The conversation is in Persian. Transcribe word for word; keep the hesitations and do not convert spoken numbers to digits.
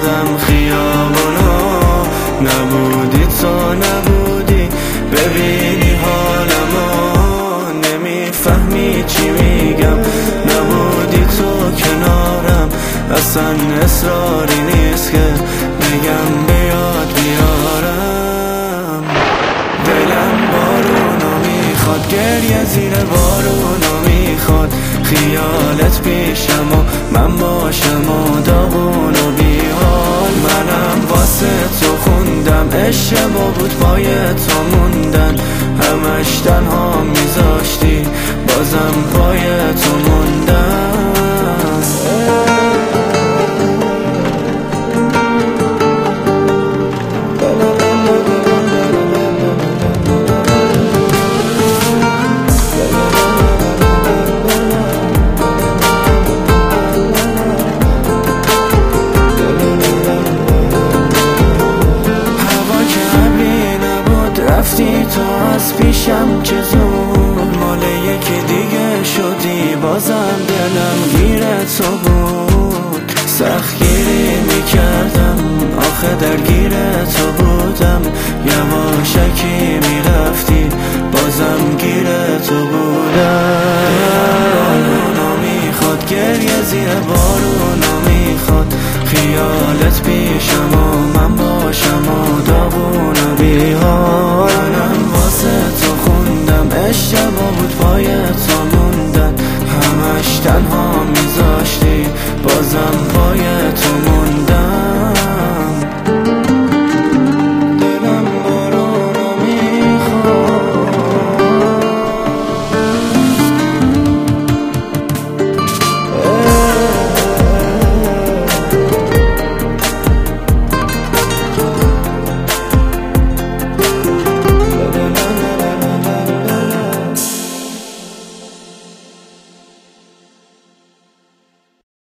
میکردم خیابونا، نبودی تو نبودی ببینی حالمو، نمیفهمی چی میگم، نبودی تو کنارم، اصلا اصراری نیست که بگم بیاد بیارم. دلم بارونو میخواد، گریه زیر بارونو میخواد، خیالت پیشم و من باشم و داغون و بیحال. منم واسه تو خوندم، اشتباه بود پای تو موندن، همش تنها میذاشتی بازم پای تو موندن. رفتی تو از پیشم چه زود، مال یکی دیگه شدی، بازم دلم گیره تو بود. سختگیری میکردم آخه درگیره تو بودم، یواشکی میرفتی بازم گیره تو بودم. بارونو میخواد، گریه زیر بارونو میخواد، خیالت پیشم و من باشم و